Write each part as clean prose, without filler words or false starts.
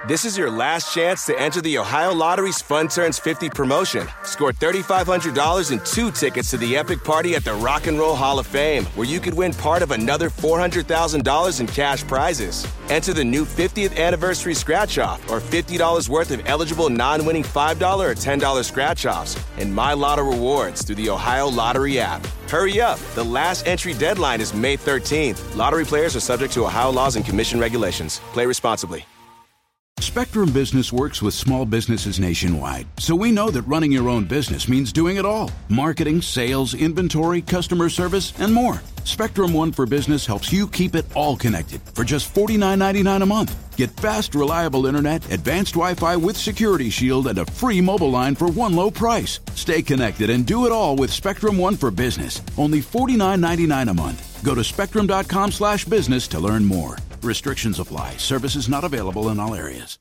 This is your last chance to enter the Ohio Lottery's Fun Turns 50 promotion. Score $3,500 and 2 tickets to the epic party at the Rock and Roll Hall of Fame, where you could win part of another $400,000 in cash prizes. Enter the new 50th anniversary scratch-off or $50 worth of eligible non-winning $5 or $10 scratch-offs and My Lotto rewards through the Ohio Lottery app. Hurry up. The last entry deadline is May 13th. Lottery players are subject to Ohio laws and commission regulations. Play responsibly. Spectrum Business works with small businesses nationwide, so we know that running your own business means doing it all. Marketing, sales, inventory, customer service, and more. Spectrum One for Business helps you keep it all connected for just $49.99 a month. Get fast, reliable internet, advanced Wi-Fi with Security Shield, and a free mobile line for one low price. Stay connected and do it all with Spectrum One for Business. Only $49.99 a month. Go to spectrum.com/business to learn more. Restrictions apply. Services not available in all areas.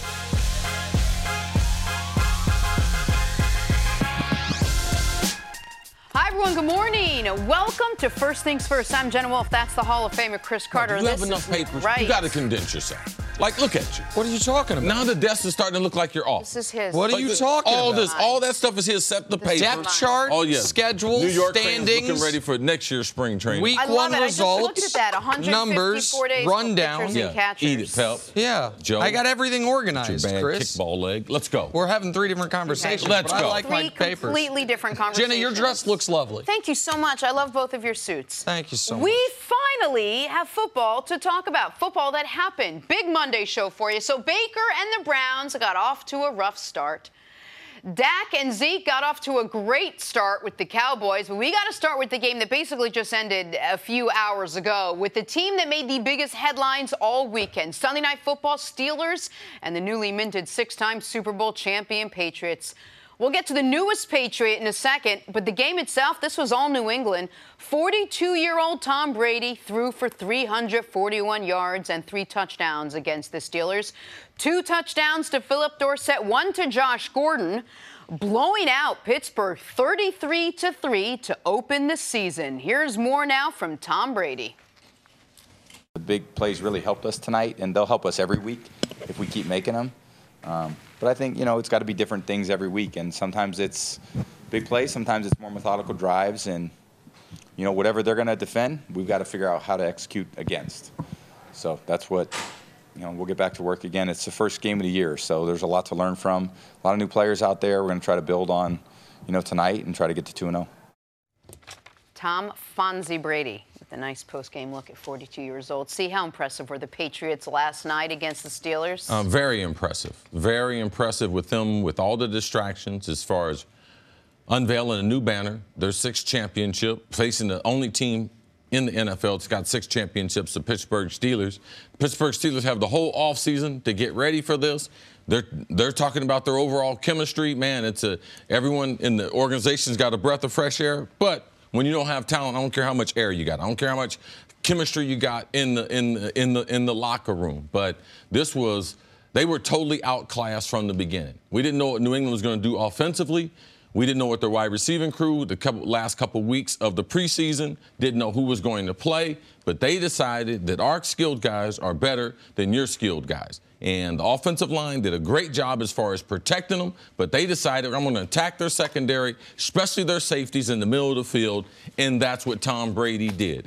Hi, everyone. Good morning. Welcome to First Things First. I'm Jenna Wolf. That's the Hall of Famer, Chris Carter. You have enough papers. Right. You got to condense yourself. Like, look at you. What are you talking about? Now the desk is starting to look like you're off. This is his. What are you talking about? All that stuff is his, except the paper. Depth chart, schedule, New York standings. looking ready for next year's spring training. Week I one love it. results, I just looked at that. 154 numbers, days, rundown. pitchers and catchers. Eat it, Pep. Yeah, Joe, I got everything organized, your bad Chris. kickball leg. Let's go. We're having 3 different conversations. Let's but go. I like my Three papers. completely different conversations. Jenna, your dress looks lovely. Thank you so much. I love both of your suits. Thank you so much. We finally have football to talk about. Football that happened. Big Monday show for you. So Baker and the Browns got off to a rough start. Dak and Zeke got off to a great start with the Cowboys, but we got to start with the game that basically just ended a few hours ago with the team that made the biggest headlines all weekend. Sunday Night Football, Steelers, and the newly minted 6-time Super Bowl champion Patriots. We'll get to the newest Patriot in a second, but the game itself, this was all New England. 42-year-old Tom Brady threw for 341 yards and 3 touchdowns against the Steelers. 2 touchdowns to Philip Dorsett, 1 to Josh Gordon, blowing out Pittsburgh 33-3 to open the season. Here's more now from Tom Brady. The big plays really helped us tonight, and they'll help us every week if we keep making them. But I think, it's got to be different things every week, and sometimes it's big plays, sometimes it's more methodical drives, and, whatever they're going to defend, we've got to figure out how to execute against. So that's what, we'll get back to work again. It's the first game of the year, so there's a lot to learn from. A lot of new players out there. We're going to try to build on, tonight and try to get to 2-0. Tom Fonzie Brady with a nice post-game look at 42 years old. See how impressive were the Patriots last night against the Steelers? Very impressive. Very impressive with them, with all the distractions as far as unveiling a new banner, their 6th championship, facing the only team in the NFL that's got 6 championships, the Pittsburgh Steelers. Pittsburgh Steelers have the whole offseason to get ready for this. They're talking about their overall chemistry. Man, everyone in the organization's got a breath of fresh air, but when you don't have talent, I don't care how much air you got. I don't care how much chemistry you got in the locker room. But they were totally outclassed from the beginning. We didn't know what New England was going to do offensively. We didn't know what their wide receiving crew, last couple weeks of the preseason, didn't know who was going to play. But they decided that our skilled guys are better than your skilled guys. And the offensive line did a great job as far as protecting them, but they decided, I'm going to attack their secondary, especially their safeties in the middle of the field, and that's what Tom Brady did.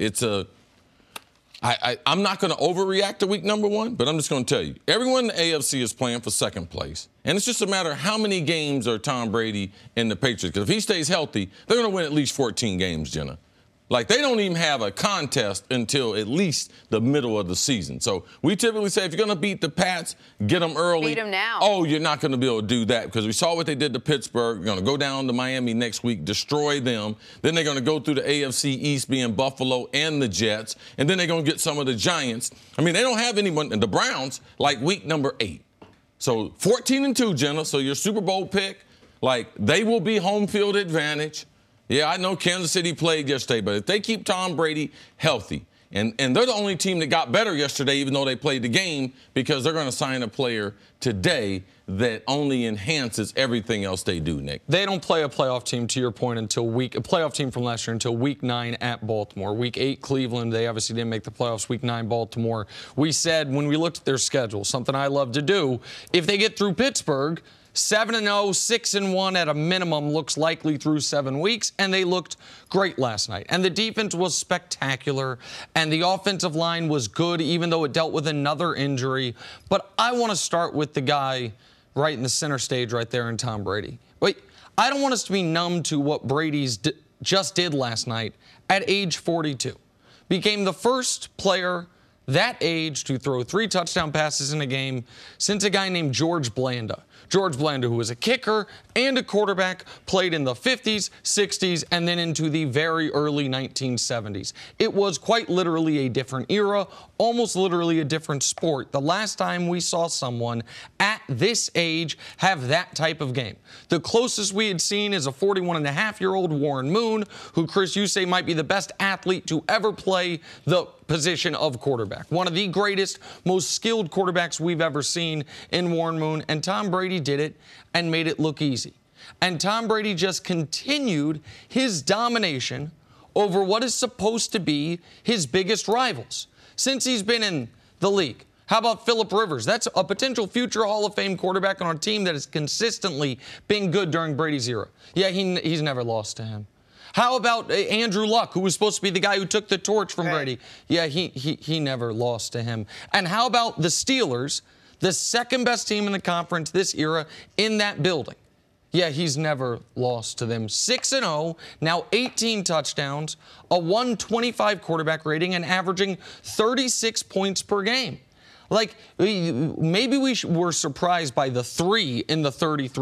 I'm not going to overreact to week number 1, but I'm just going to tell you, everyone in the AFC is playing for 2nd place, and it's just a matter of how many games are Tom Brady and the Patriots, because if he stays healthy, they're going to win at least 14 games, Jenna. Like, they don't even have a contest until at least the middle of the season. So we typically say if you're going to beat the Pats, get them early. Beat them now. Oh, you're not going to be able to do that because we saw what they did to Pittsburgh. They're going to go down to Miami next week, destroy them. Then they're going to go through the AFC East, being Buffalo and the Jets. And then they're going to get some of the Giants. I mean, they don't have anyone, and the Browns, like week number 8. So 14-2, Jenna. So your Super Bowl pick, like, they will be home field advantage. Yeah, I know Kansas City played yesterday, but if they keep Tom Brady healthy, and they're the only team that got better yesterday, even though they played the game, because they're going to sign a player today that only enhances everything else they do, Nick. They don't play a playoff team, to your point, a playoff team from last year until week 9 at Baltimore. Week 8, Cleveland, they obviously didn't make the playoffs. Week 9, Baltimore. We said when we looked at their schedule, something I love to do, if they get through Pittsburgh, 7-0, 6-1 at a minimum looks likely through 7 weeks, and they looked great last night. And the defense was spectacular, and the offensive line was good, even though it dealt with another injury. But I want to start with the guy right in the center stage right there in Tom Brady. Wait, I don't want us to be numb to what Brady's just did last night at age 42. Became the first player that age to throw 3 touchdown passes in a game since a guy named George Blanda. George Blanda, who was a kicker and a quarterback, played in the 50s, 60s, and then into the very early 1970s. It was quite literally a different era, almost literally a different sport. The last time we saw someone at this age have that type of game. The closest we had seen is a 41-and-a-half-year-old Warren Moon, who, Chris, you say might be the best athlete to ever play the position of quarterback. One of the greatest, most skilled quarterbacks we've ever seen in Warren Moon, and Tom Brady did it and made it look easy. And Tom Brady just continued his domination over what is supposed to be his biggest rivals since he's been in the league. How about Phillip Rivers? That's a potential future Hall of Fame quarterback on a team that has consistently been good during Brady's era. Yeah, he's never lost to him. How about Andrew Luck, who was supposed to be the guy who took the torch from Brady? Yeah, he never lost to him. And how about the Steelers, the second best team in the conference this era in that building? Yeah, he's never lost to them. 6-0, now 18 touchdowns, a 125 quarterback rating, and averaging 36 points per game. Like, maybe we were surprised by the 3 in the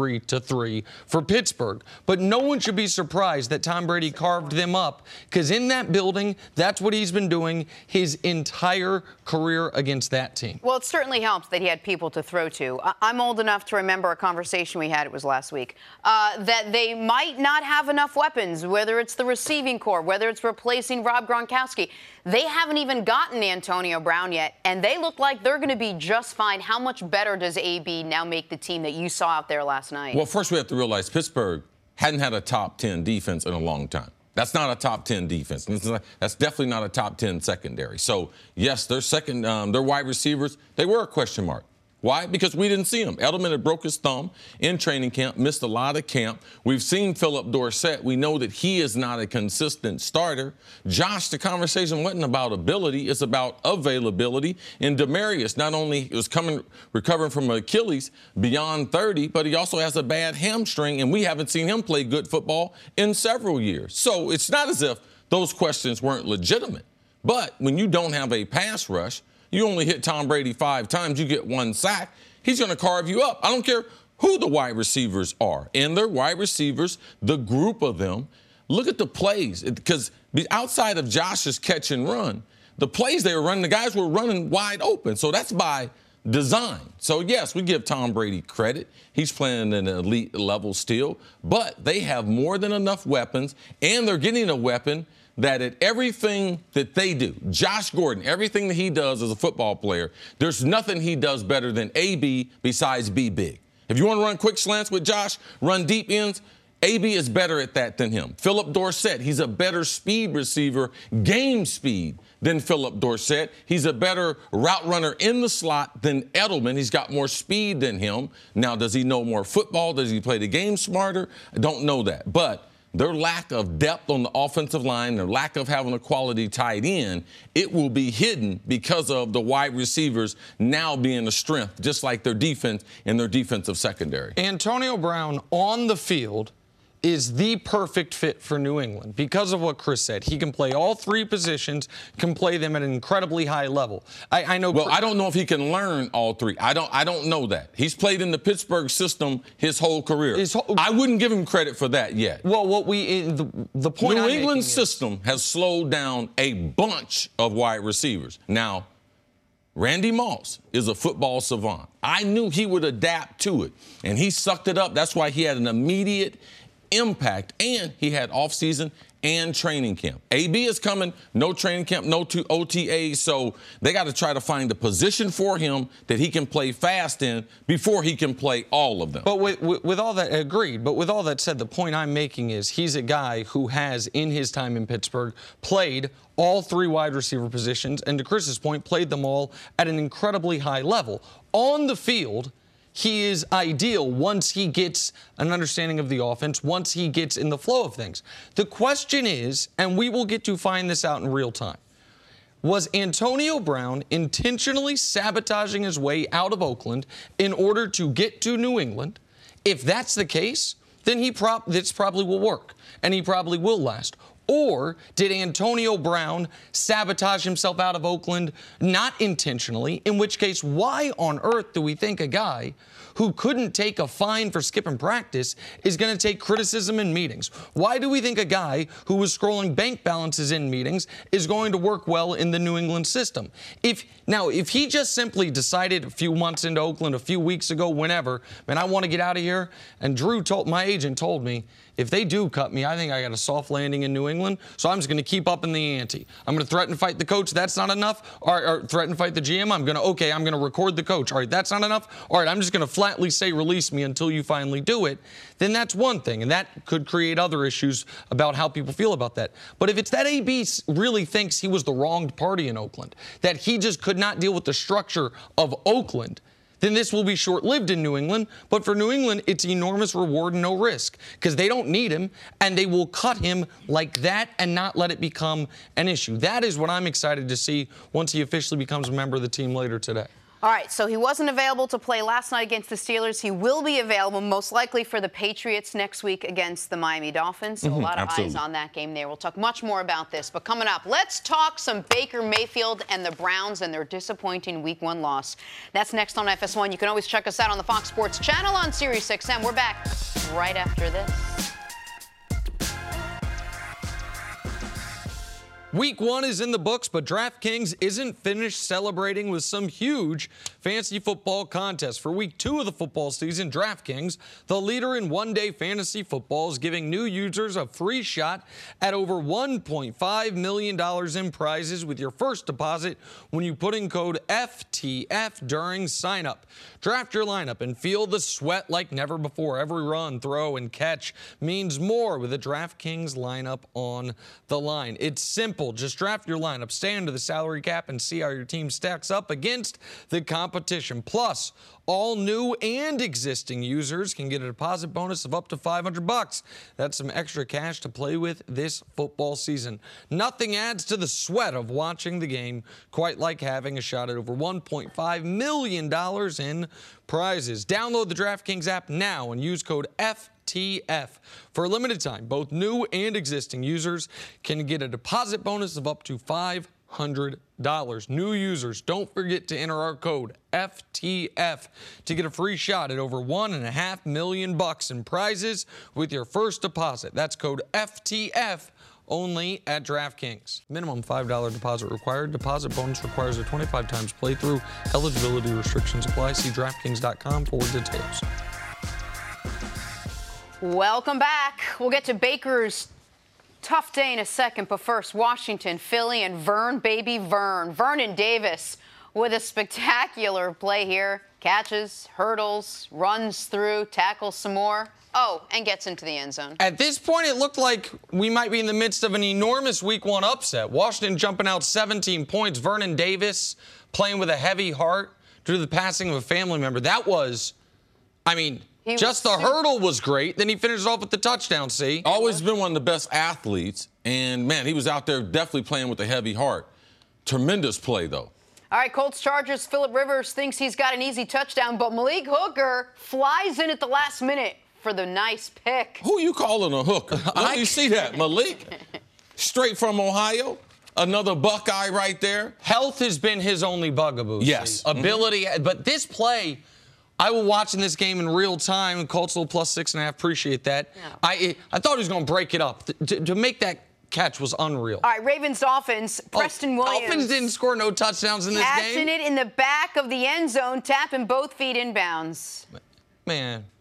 33-3 for Pittsburgh, but no one should be surprised that Tom Brady carved them up, because in that building, that's what he's been doing his entire career against that team. Well, it certainly helps that he had people to throw to. I'm old enough to remember a conversation we had, it was last week, that they might not have enough weapons, whether it's the receiving corps, whether it's replacing Rob Gronkowski. They haven't even gotten Antonio Brown yet, and they look like they're going to be just fine. How much better does AB now make the team that you saw out there last night? Well, first we have to realize Pittsburgh hadn't had a top 10 defense in a long time. That's not a top 10 defense. That's definitely not a top 10 secondary. So, yes, their wide receivers, they were a question mark. Why? Because we didn't see him. Edelman had broke his thumb in training camp, missed a lot of camp. We've seen Phillip Dorsett. We know that he is not a consistent starter. Josh, the conversation wasn't about ability. It's about availability. And Demaryius not only was recovering from Achilles beyond 30, but he also has a bad hamstring, and we haven't seen him play good football in several years. So it's not as if those questions weren't legitimate. But when you don't have a pass rush, you only hit Tom Brady 5 times, you get 1 sack, he's going to carve you up. I don't care who the wide receivers are. And their wide receivers, the group of them, look at the plays. Because outside of Josh's catch and run, the plays they were running, the guys were running wide open. So that's by design. So, yes, we give Tom Brady credit. He's playing at an elite level still. But they have more than enough weapons, and they're getting a weapon that at everything that they do, Josh Gordon, everything that he does as a football player, there's nothing he does better than AB besides be big. If you want to run quick slants with Josh, run deep ends, AB is better at that than him. Phillip Dorsett, he's a better speed receiver, game speed, than Phillip Dorsett. He's a better route runner in the slot than Edelman. He's got more speed than him. Now, does he know more football? Does he play the game smarter? I don't know that. But their lack of depth on the offensive line, their lack of having a quality tight end, it will be hidden because of the wide receivers now being a strength, just like their defense and their defensive secondary. Antonio Brown on the field is the perfect fit for New England because of what Chris said. He can play all 3 positions, can play them at an incredibly high level. I know. Well, I don't know if he can learn all 3. I don't know that. He's played in the Pittsburgh system his whole career. I wouldn't give him credit for that yet. Well, what the point New England's system has slowed down a bunch of wide receivers. Now, Randy Moss is a football savant. I knew he would adapt to it, and he sucked it up. That's why he had an immediate impact, and he had offseason and training camp. AB is coming, no training camp, no OTAs, so they got to try to find a position for him that he can play fast in before he can play all of them. But with all that, agreed, but with all that said, the point I'm making is he's a guy who has, in his time in Pittsburgh, played all 3 wide receiver positions, and to Chris's point, played them all at an incredibly high level. On the field, he is ideal once he gets an understanding of the offense, once he gets in the flow of things. The question is, and we will get to find this out in real time, was Antonio Brown intentionally sabotaging his way out of Oakland in order to get to New England? If that's the case, then this probably will work, and he probably will last. Or did Antonio Brown sabotage himself out of Oakland not intentionally, in which case, why on earth do we think a guy who couldn't take a fine for skipping practice is going to take criticism in meetings? Why do we think a guy who was scrolling bank balances in meetings is going to work well in the New England system? If he just simply decided a few months into Oakland, a few weeks ago, whenever, man, I want to get out of here, and my agent told me, if they do cut me, I think I got a soft landing in New England, so I'm just going to keep up in the ante. I'm going to threaten to fight the coach. That's not enough. Or threaten to fight the GM. I'm going to record the coach. All right, that's not enough. All right, I'm just going to flatly say release me until you finally do it. Then that's one thing, and that could create other issues about how people feel about that. But if it's that AB really thinks he was the wronged party in Oakland, that he just could not deal with the structure of Oakland, then this will be short-lived in New England. But for New England, it's enormous reward and no risk because they don't need him, and they will cut him like that and not let it become an issue. That is what I'm excited to see once he officially becomes a member of the team later today. All right, so he wasn't available to play last night against the Steelers. He will be available most likely for the Patriots next week against the Miami Dolphins. So a lot of eyes on that game there. We'll talk much more about this. But coming up, let's talk some Baker Mayfield and the Browns and their disappointing Week 1 loss. That's next on FS1. You can always check us out on the Fox Sports channel on Sirius XM. We're back right after this. Week 1 is in the books, but DraftKings isn't finished celebrating with some huge fantasy football contests. For Week 2 of the football season, DraftKings, the leader in one-day fantasy football, is giving new users a free shot at over $1.5 million in prizes with your first deposit when you put in code FTF during sign-up. Draft your lineup and feel the sweat like never before. Every run, throw, and catch means more with a DraftKings lineup on the line. It's simple. Just draft your lineup, stay under the salary cap, and see how your team stacks up against the competition. Plus, all new and existing users can get a deposit bonus of up to $500. That's some extra cash to play with this football season. Nothing adds to the sweat of watching the game quite like having a shot at over $1.5 million in prizes. Download the DraftKings app now and use code FTF. For a limited time, both new and existing users can get a deposit bonus of up to $500. New users, don't forget to enter our code FTF to get a free shot at over $1.5 million in prizes with your first deposit. That's code FTF. Only at DraftKings. Minimum $5 deposit required. Deposit bonus requires a 25 times playthrough. Eligibility restrictions apply. See DraftKings.com for details. Welcome back. We'll get to Baker's tough day in a second, but first, Washington, Philly, and Vernon Davis with a spectacular play here. Catches, hurdles, runs through, tackles some more. Oh, and gets into the end zone. At this point, it looked like we might be in the midst of an enormous Week 1 upset. Washington jumping out 17 points. Vernon Davis playing with a heavy heart due to the passing of a family member. That was, just the hurdle was great. Then he finished off with the touchdown, see? Always been one of the best athletes. And, man, he was out there definitely playing with a heavy heart. Tremendous play, though. All right, Colts Chargers, Phillip Rivers thinks he's got an easy touchdown, but Malik Hooker flies in at the last minute for the nice pick. Who you calling a hooker? Let me see that, Malik. Straight from Ohio. Another Buckeye right there. Health has been his only bugaboo. Yes. Ability, but this play, I was watching this game in real time. Colts little plus 6.5. Appreciate that. Yeah. I thought he was going to break it up. To make that catch was unreal. All right, Ravens Dolphins. Preston Williams. Dolphins didn't score no touchdowns in this game. Catching it in the back of the end zone, tapping both feet inbounds. Man.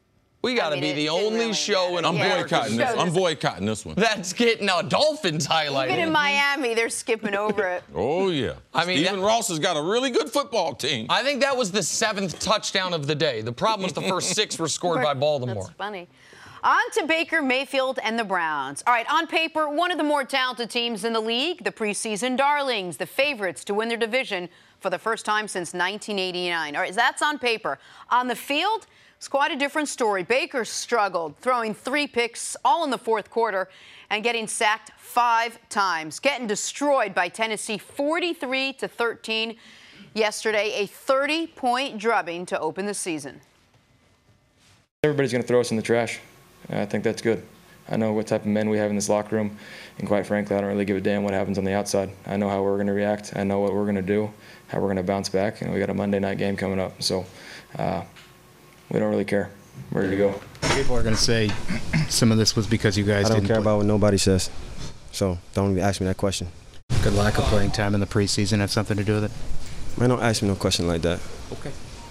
We got to be the only really show in I'm America. boycotting this. I'm boycotting this one. That's getting a Dolphins highlight. Even in Miami, they're skipping over it. Oh, yeah. I mean, Stephen Ross has got a really good football team. I think that was the 7th touchdown of the day. The problem was the first 6 were scored by Baltimore. That's funny. On to Baker Mayfield and the Browns. All right, on paper, one of the more talented teams in the league, the preseason darlings, the favorites to win their division for the first time since 1989. All right, that's on paper. On the field, it's quite a different story. Baker struggled, throwing 3 picks all in the fourth quarter and getting sacked 5 times, getting destroyed by Tennessee 43-13 yesterday, a 30-point drubbing to open the season. Everybody's going to throw us in the trash. I think that's good. I know what type of men we have in this locker room, and quite frankly, I don't really give a damn what happens on the outside. I know how we're going to react. I know what we're going to do, how we're going to bounce back, and we got a Monday night game coming up. So we don't really care. We're ready to go. People are going to say some of this was because you guys didn't care play. about what nobody says. So don't even ask me that question. Could lack of playing time in the preseason have something to do with it? Man, don't ask me no question like that. Okay.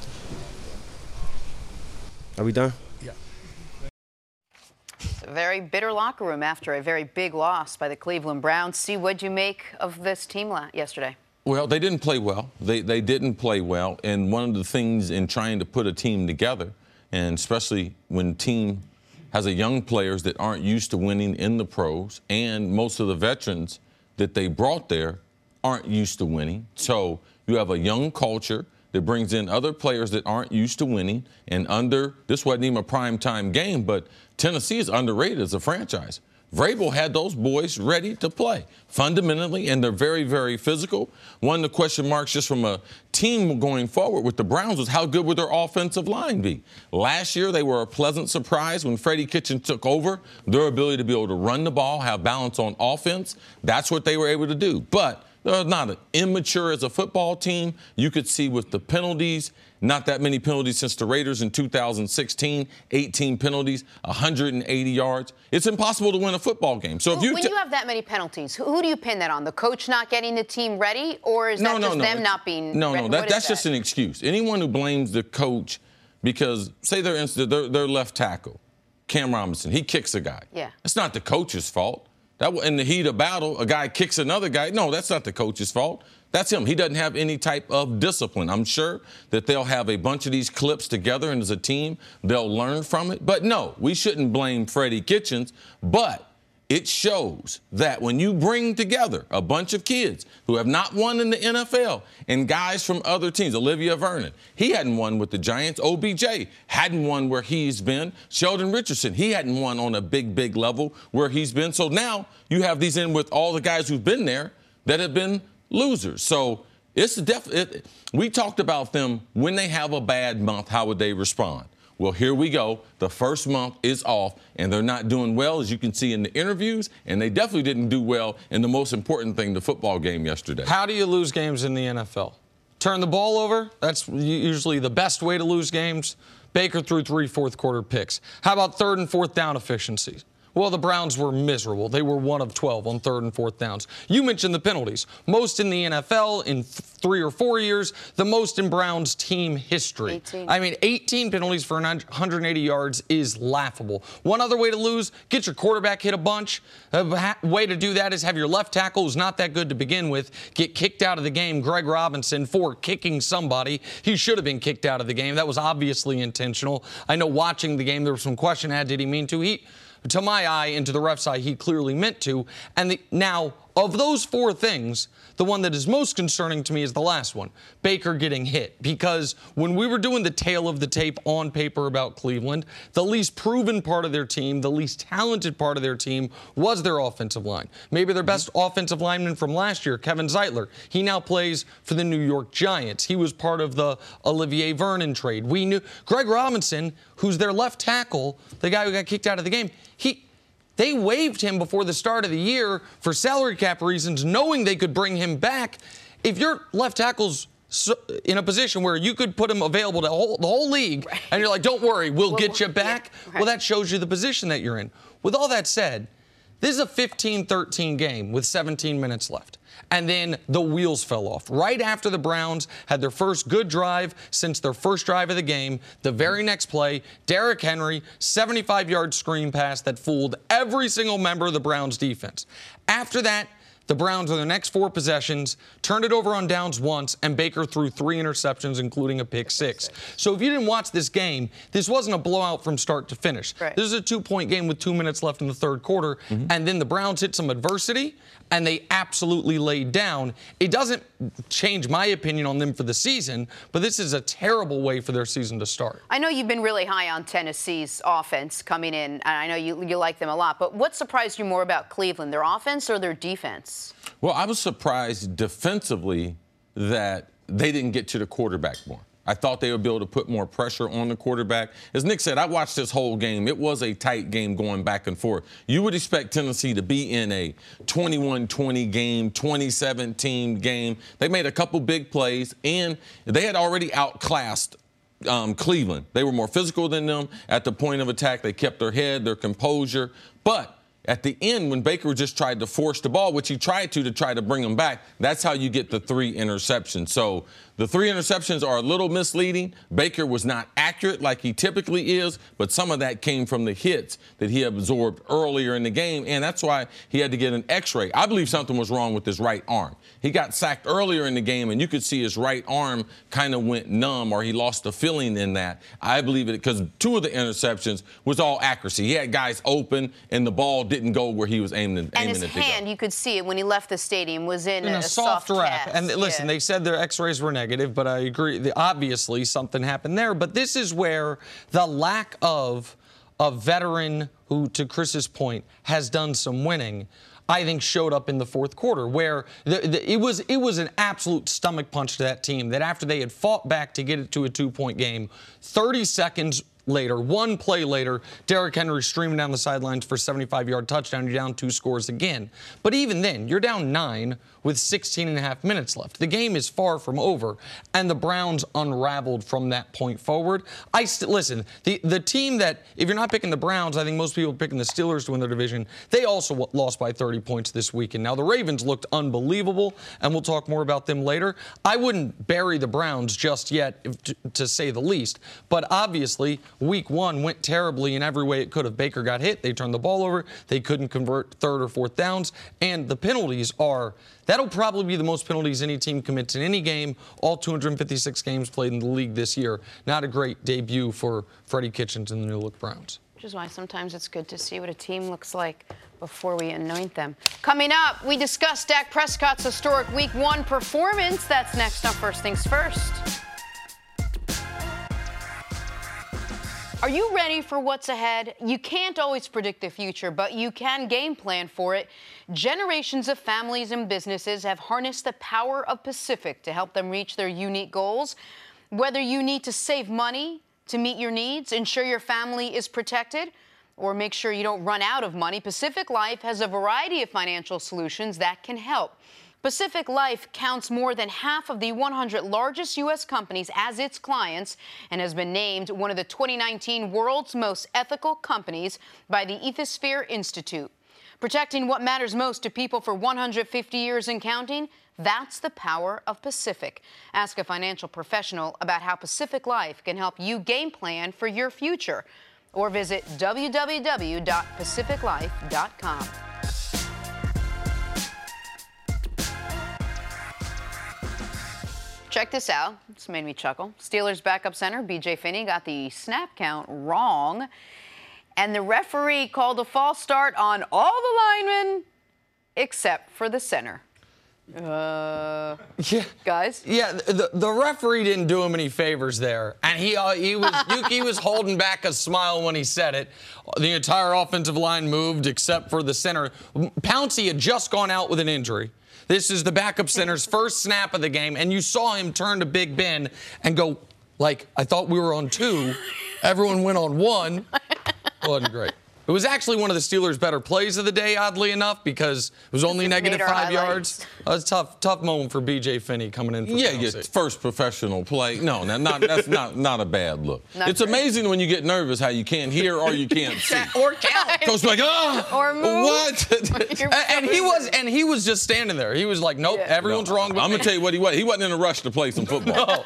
Are we done? A very bitter locker room after a very big loss by the Cleveland Browns. See, what'd you make of this team yesterday? Well, they didn't play well. They didn't play well. And one of the things in trying to put a team together, and especially when a team has a young players that aren't used to winning in the pros, and most of the veterans that they brought there aren't used to winning. So you have a young culture that brings in other players that aren't used to winning. And this wasn't even a primetime game, but Tennessee is underrated as a franchise. Vrabel had those boys ready to play fundamentally, and they're very, very physical. One of the question marks just from a team going forward with the Browns was how good would their offensive line be? Last year, they were a pleasant surprise when Freddie Kitchens took over. Their ability to be able to run the ball, have balance on offense, that's what they were able to do. But they're not immature as a football team. You could see with the penalties, not that many penalties since the Raiders in 2016, 18 penalties, 180 yards. It's impossible to win a football game. So when you have that many penalties, who do you pin that on? The coach not getting the team ready, or is that just them not being ready? No, that's just an excuse. Anyone who blames the coach because, say their left tackle, Cam Robinson, he kicks a guy. Yeah. It's not the coach's fault. In the heat of battle, a guy kicks another guy. No, that's not the coach's fault. That's him. He doesn't have any type of discipline. I'm sure that they'll have a bunch of these clips together, and as a team, they'll learn from it. But no, we shouldn't blame Freddie Kitchens. But it shows that when you bring together a bunch of kids who have not won in the NFL and guys from other teams, Olivia Vernon, he hadn't won with the Giants. OBJ hadn't won where he's been. Sheldon Richardson, he hadn't won on a big, big level where he's been. So now you have these in with all the guys who've been there that have been losers. So we talked about them when they have a bad month, how would they respond? Well, here we go. The first month is off, and they're not doing well, as you can see in the interviews, and they definitely didn't do well in the most important thing, the football game yesterday. How do you lose games in the NFL? Turn the ball over? That's usually the best way to lose games. Baker threw 3 fourth-quarter picks. How about third and fourth down efficiencies? Well, the Browns were miserable. They were 1 of 12 on third and fourth downs. You mentioned the penalties. Most in the NFL in 3 or 4 years, the most in Browns team history. 18. I mean, 18 penalties for 180 yards is laughable. One other way to lose, get your quarterback hit a bunch. A way to do that is have your left tackle, who's not that good to begin with, get kicked out of the game. Greg Robinson for kicking somebody. He should have been kicked out of the game. That was obviously intentional. I know watching the game, there was some question, did he mean to? To my eye and to the ref's eye, he clearly meant to. And now, of those 4 things, the one that is most concerning to me is the last one, Baker getting hit. Because when we were doing the tale of the tape on paper about Cleveland, the least proven part of their team, the least talented part of their team was their offensive line. Maybe their best offensive lineman from last year, Kevin Zeitler. He now plays for the New York Giants. He was part of the Olivier Vernon trade. We knew Greg Robinson, who's their left tackle, the guy who got kicked out of the game, they waived him before the start of the year for salary cap reasons, knowing they could bring him back. If your left tackle's in a position where you could put him available to the whole league, right, and you're like, don't worry, we'll get you back, yeah, right, well, that shows you the position that you're in. With all that said, This is a 15-13 game with 17 minutes left. And then the wheels fell off. Right after the Browns had their first good drive since their first drive of the game, the very next play, Derrick Henry, 75-yard screen pass that fooled every single member of the Browns defense. After that, the Browns, on their next 4 possessions, turned it over on downs once, and Baker threw 3 interceptions, including a pick 6. So if you didn't watch this game, this wasn't a blowout from start to finish. Right. This is a 2-point game with 2 minutes left in the third quarter, and then the Browns hit some adversity, and they absolutely laid down. It doesn't change my opinion on them for the season, but this is a terrible way for their season to start. I know you've been really high on Tennessee's offense coming in, and I know you like them a lot, but what surprised you more about Cleveland, their offense or their defense? Well, I was surprised defensively that they didn't get to the quarterback more. I thought they would be able to put more pressure on the quarterback. As Nick said, I watched this whole game. It was a tight game going back and forth. You would expect Tennessee to be in a 21-20 game, 2017 game. They made a couple big plays, and they had already outclassed Cleveland. They were more physical than them at the point of attack. They kept their head, their composure. But at the end, when Baker just tried to force the ball, which he tried to try to bring them back, that's how you get the 3 interceptions. So the 3 interceptions are a little misleading. Baker was not accurate like he typically is, but some of that came from the hits that he absorbed earlier in the game, and that's why he had to get an x-ray. I believe something was wrong with his right arm. He got sacked earlier in the game, and you could see his right arm kind of went numb, or he lost the feeling in that. I believe it because 2 of the interceptions was all accuracy. He had guys open, and the ball didn't go where he was aiming and his it to hand, go. you could see it when he left the stadium, was in a soft wrap. cast. And listen, they said their x-rays were negative, but I agree. Obviously, something happened there. But this is where the lack of a veteran who, to Chris's point, has done some winning, I think showed up in the fourth quarter, where it was an absolute stomach punch to that team that after they had fought back to get it to a 2-point game, 30 seconds later, 1 play later, Derrick Henry streaming down the sidelines for a 75-yard touchdown. You're down 2 scores again. But even then, you're down 9 with 16 and a half minutes left. The game is far from over, and the Browns unraveled from that point forward. Listen, the team that, if you're not picking the Browns, I think most people are picking the Steelers to win their division. They also lost by 30 points this weekend. Now, the Ravens looked unbelievable, and we'll talk more about them later. I wouldn't bury the Browns just yet, to say the least, but obviously, Week 1 went terribly in every way it could have. Baker got hit. They turned the ball over. They couldn't convert 3rd or 4th downs. And the penalties that'll probably be the most penalties any team commits in any game, all 256 games played in the league this year. Not a great debut for Freddie Kitchens and the new-look Browns. Which is why sometimes it's good to see what a team looks like before we anoint them. Coming up, we discuss Dak Prescott's historic Week 1 performance. That's next on First Things First. Are you ready for what's ahead? You can't always predict the future, but you can game plan for it. Generations of families and businesses have harnessed the power of Pacific to help them reach their unique goals. Whether you need to save money to meet your needs, ensure your family is protected, or make sure you don't run out of money, Pacific Life has a variety of financial solutions that can help. Pacific Life counts more than half of the 100 largest U.S. companies as its clients and has been named one of the 2019 World's Most Ethical Companies by the Ethisphere Institute. Protecting what matters most to people for 150 years and counting, that's the power of Pacific. Ask a financial professional about how Pacific Life can help you game plan for your future, or visit www.pacificlife.com. Check this out. This made me chuckle. Steelers backup center B.J. Finney got the snap count wrong, and the referee called a false start on all the linemen except for the center. Guys? Yeah, the referee didn't do him any favors there, and he was holding back a smile when he said it. The entire offensive line moved except for the center. Pouncey had just gone out with an injury. This is the backup center's first snap of the game, and you saw him turn to Big Ben and go, like, I thought we were on 2. Everyone went on 1. Wasn't great. It was actually one of the Steelers' better plays of the day, oddly enough, because it was only negative 5 yards. It was a tough moment for B.J. Finney coming in for penalty. First professional play. No, that's not a bad look. It's amazing when you get nervous how you can't hear or you can't see. Or count. Coach like, or move. What? and he was just standing there. He was like, nope, everyone's wrong. I'm going to tell you what he was. He wasn't in a rush to play some football.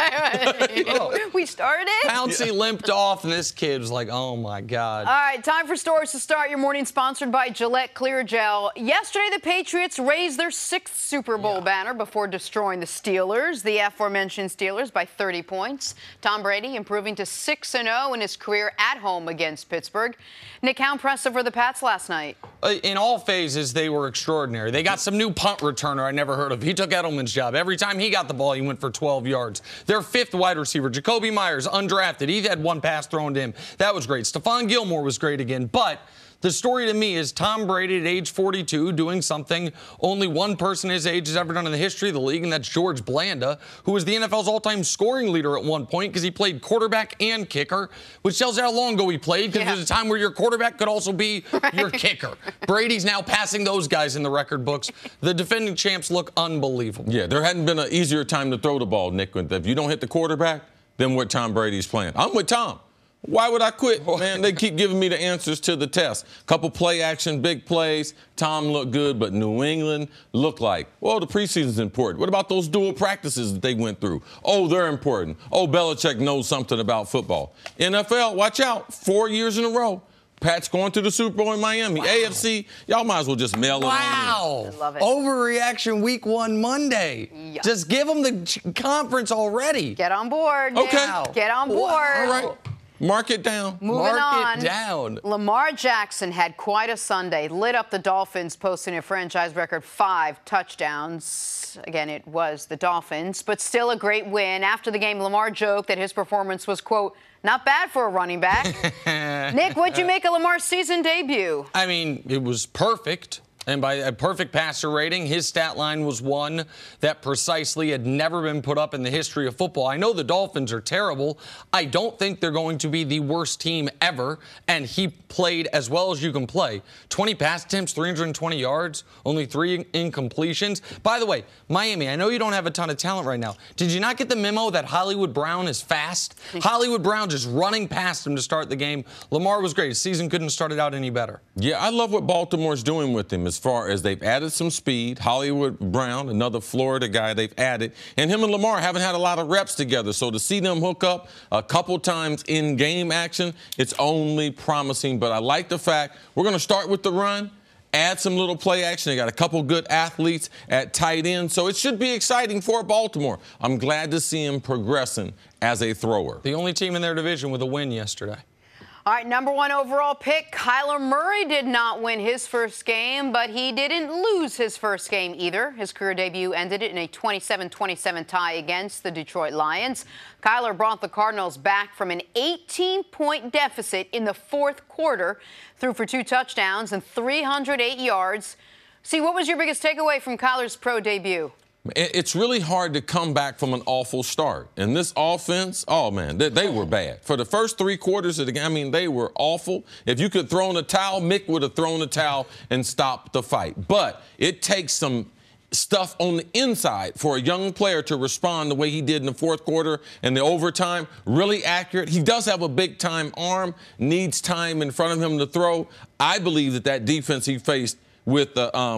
We started. Pouncey limped off, and this kid was like, oh, my God. All right, time for stories to start your morning, sponsored by Gillette Clear Gel. Yesterday, the Patriots raised their 6th Super Bowl banner before destroying the Steelers, the aforementioned Steelers, by 30 points. Tom Brady improving to 6-0 in his career at home against Pittsburgh. Nick, how impressive were the Pats last night? In all phases, they were extraordinary. They got some new punt returner I never heard of. He took Edelman's job. Every time he got the ball, he went for 12 yards. Their 5th wide receiver, Jacoby Myers, undrafted. He had one pass thrown to him. That was great. Stephon Gilmore was great again. But the story to me is Tom Brady at age 42 doing something only one person his age has ever done in the history of the league, and that's George Blanda, who was the NFL's all-time scoring leader at one point because he played quarterback and kicker, which tells you how long ago he played, because there's a time where your quarterback could also be your kicker. Brady's now passing those guys in the record books. The defending champs look unbelievable. Yeah, there hadn't been an easier time to throw the ball, Nick. If you don't hit the quarterback, then what Tom Brady's playing. I'm with Tom. Why would I quit? Man, they keep giving me the answers to the test. Couple play action, big plays. Tom looked good, but New England looked like, well, the preseason's important. What about those dual practices that they went through? Oh, they're important. Oh, Belichick knows something about football. NFL, watch out. 4 years in a row. Pat's going to the Super Bowl in Miami. Wow. AFC, y'all might as well just mail it on. Wow. I love it. Overreaction week 1 Monday. Yeah. Just give them the conference already. Get on board. Okay. Now. Get on board. All right. Mark it down. Moving on. It down. Lamar Jackson had quite a Sunday. Lit up the Dolphins, posting a franchise record 5 touchdowns. Again, it was the Dolphins, but still a great win. After the game, Lamar joked that his performance was, quote, not bad for a running back. Nick, what'd you make of Lamar's season debut? I mean, it was perfect. And by a perfect passer rating, his stat line was one that precisely had never been put up in the history of football. I know the Dolphins are terrible. I don't think they're going to be the worst team ever. And he played as well as you can play. 20 pass attempts, 320 yards, only 3 incompletions. By the way, Miami, I know you don't have a ton of talent right now. Did you not get the memo that Hollywood Brown is fast? Hollywood Brown just running past him to start the game. Lamar was great. His season couldn't have started out any better. Yeah, I love what Baltimore's doing with him as far as they've added some speed. Hollywood Brown, another Florida guy they've added. And him and Lamar haven't had a lot of reps together. So to see them hook up a couple times in game action, it's only promising. But I like the fact we're going to start with the run, add some little play action. They got a couple good athletes at tight end. So it should be exciting for Baltimore. I'm glad to see him progressing as a thrower. The only team in their division with a win yesterday. All right, number 1 overall pick, Kyler Murray did not win his first game, but he didn't lose his first game either. His career debut ended in a 27-27 tie against the Detroit Lions. Kyler brought the Cardinals back from an 18-point deficit in the 4th quarter, threw for 2 touchdowns and 308 yards. See, what was your biggest takeaway from Kyler's pro debut? It's really hard to come back from an awful start. And this offense, oh, man, they were bad. For the first 3 quarters of the game, I mean, they were awful. If you could throw in a towel, Mick would have thrown a towel and stopped the fight. But it takes some stuff on the inside for a young player to respond the way he did in the 4th quarter and the overtime. Really accurate. He does have a big-time arm, needs time in front of him to throw. I believe that defense he faced with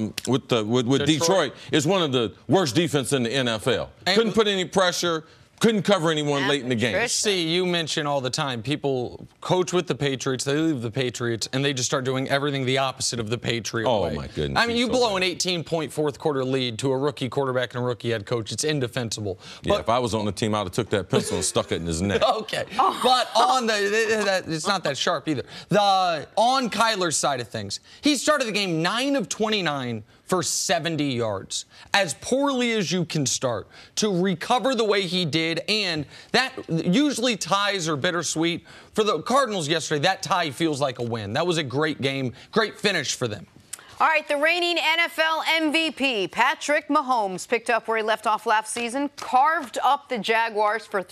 Detroit is one of the worst defense in the NFL. Couldn't put any pressure. Couldn't cover anyone late in the game. See, you mention all the time, people coach with the Patriots, they leave the Patriots, and they just start doing everything the opposite of the Patriot way. Oh, my goodness. I mean, you blow an 18-point 4th quarter lead to a rookie quarterback and a rookie head coach. It's indefensible. Yeah, if I was on the team, I would have took that pencil and stuck it in his neck. Okay. But on it's not that sharp either. On Kyler's side of things, he started the game 9 of 29 for 70 yards. As poorly as you can start, to recover the way he did, and that usually ties are bittersweet. For the Cardinals yesterday, that tie feels like a win. That was a great game, great finish for them. All right, the reigning NFL MVP, Patrick Mahomes, picked up where he left off last season, carved up the Jaguars for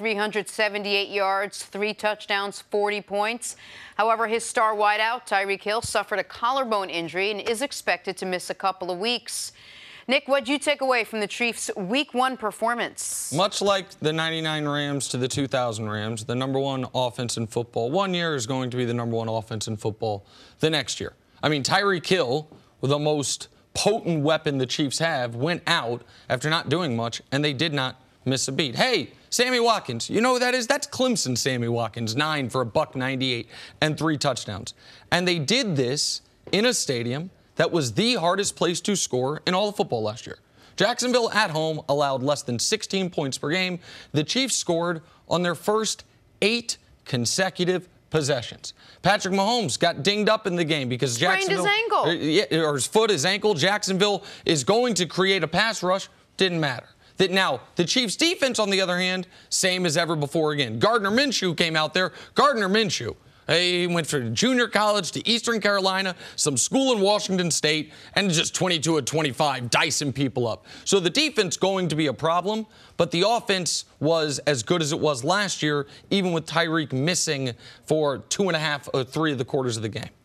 378 yards, 3 touchdowns, 40 points. However, his star wideout, Tyreek Hill, suffered a collarbone injury and is expected to miss a couple of weeks. Nick, what'd you take away from the Chiefs' Week 1 performance? Much like the 99 Rams to the 2000 Rams, the number one offense in football one year is going to be the number one offense in football the next year. I mean, Tyreek Hill, the most potent weapon the Chiefs have, went out after not doing much, and they did not miss a beat. Hey, Sammy Watkins, you know who that is? That's Clemson Sammy Watkins, 9 for $198 and 3 touchdowns. And they did this in a stadium that was the hardest place to score in all of football last year. Jacksonville at home allowed less than 16 points per game. The Chiefs scored on their first 8 consecutive possessions. Patrick Mahomes got dinged up in the game because Jacksonville... Sprained his ankle. Or his foot, his ankle. Jacksonville is going to create a pass rush. Didn't matter. Now, the Chiefs' defense, on the other hand, same as ever before again. Gardner Minshew came out there. Gardner Minshew. He went from junior college to Eastern Carolina, some school in Washington State, and just 22 of 25, dicing people up. So the defense going to be a problem, but the offense was as good as it was last year, even with Tyreek missing for 2.5 or 3 of the quarters of the game.